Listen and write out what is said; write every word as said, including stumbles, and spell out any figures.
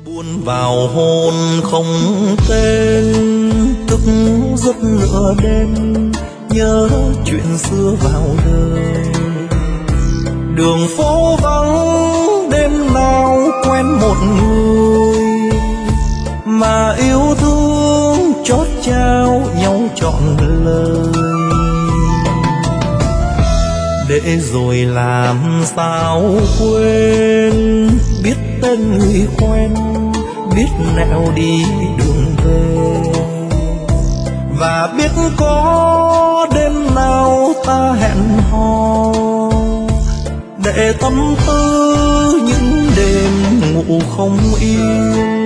buồn vào hôn không tên, thức giấc nửa đêm nhớ chuyện xưa vào đời. Đường phố vắng đêm nào quen một người, mà yêu thương chót trao nhau trọn lời. Để rồi làm sao quên, biết tên người quen, biết nẻo đi đường về. Và biết có đêm nào ta hẹn hò, để tâm tư những đêm ngủ không yên.